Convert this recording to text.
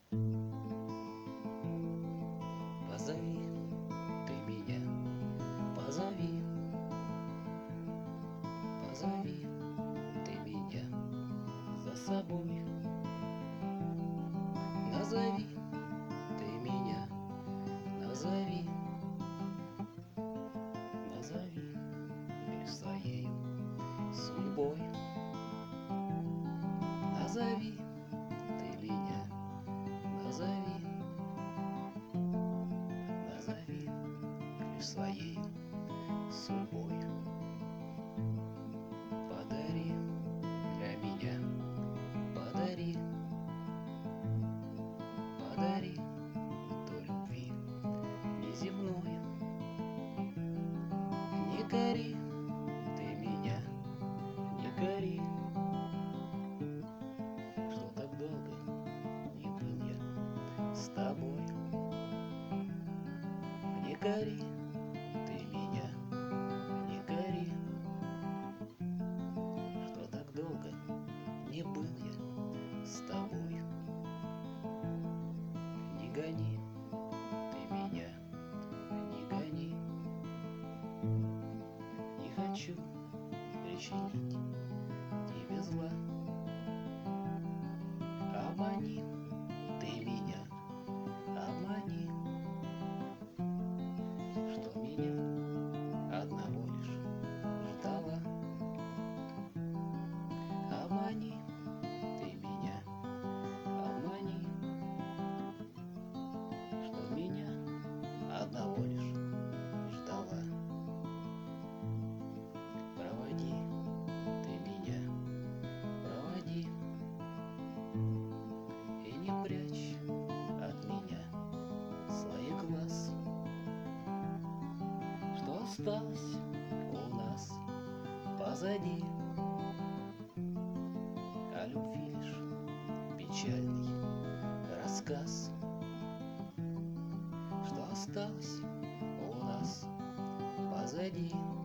Позови ты меня, позови, позови ты меня за собой. Назови ты меня, назови, назови лишь своей судьбой. Назови ты меня, назови, назови лишь своей судьбой. Подари для меня, подари, подари той любви неземной. Не кори ты меня, не кори, что так долго не был я с тобой. Не кори ты меня, не кори, что так долго не был я с тобой. Не гони ты меня, не гони, не хочу причинить тебе зла. Обмани ты меня, обмани, что меня одного лишь ждала. Обмани ты меня, обмани, что меня одного лишь ждала. Проводи ты меня, проводи, и не прячь от меня своих глаз. Что осталось у нас позади, о любви лишь печальный рассказ. Что осталось у нас позади,